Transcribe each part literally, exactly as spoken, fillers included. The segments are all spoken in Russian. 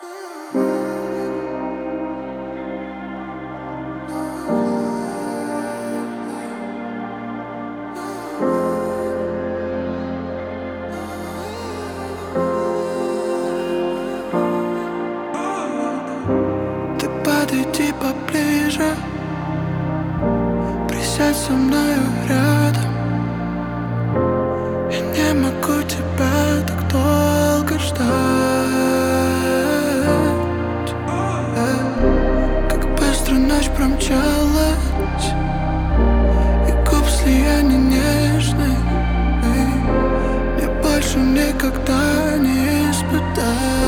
Ты подойди поближе, присядь со мною рядом. Я не могу тебя так долго ждать. Как быстро ночь промчалась, и губ слияние нежных мне больше никогда не испытать.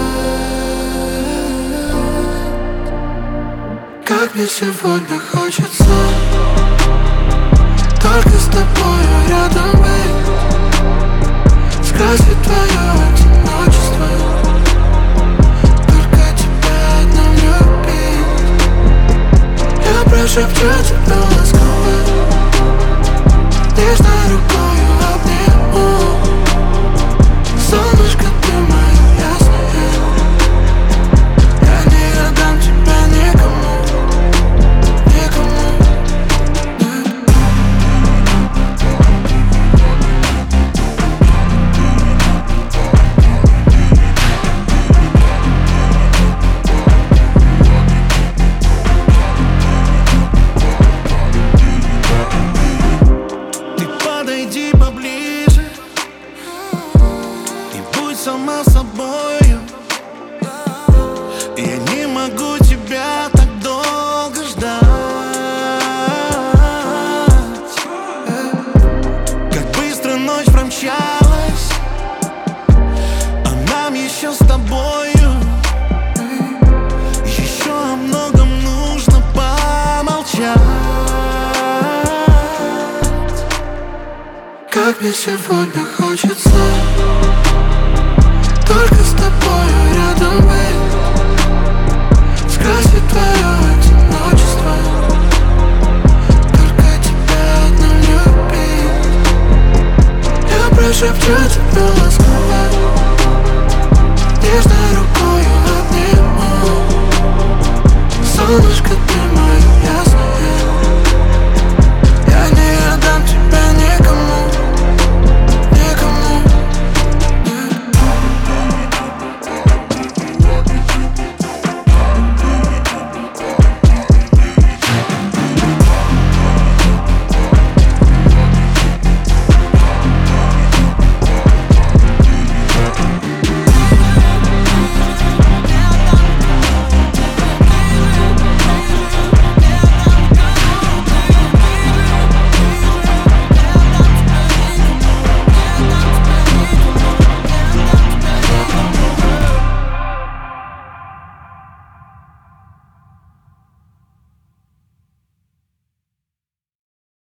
Как мне сегодня хочется только с тобою рядом быть, скрасить твое одиночество, только тебя одну любить. Я прошепчу тебя ласково, нежной рукою обниму. Солнышко, ты моя ясная, я не отдам тебя никому, никому, нет. Ты подойди поближе и будь сама собою. Я не могу тебя так долго ждать. Как быстро ночь промчалась, а нам еще с тобою еще о многом нужно помолчать. Как мне сегодня хочется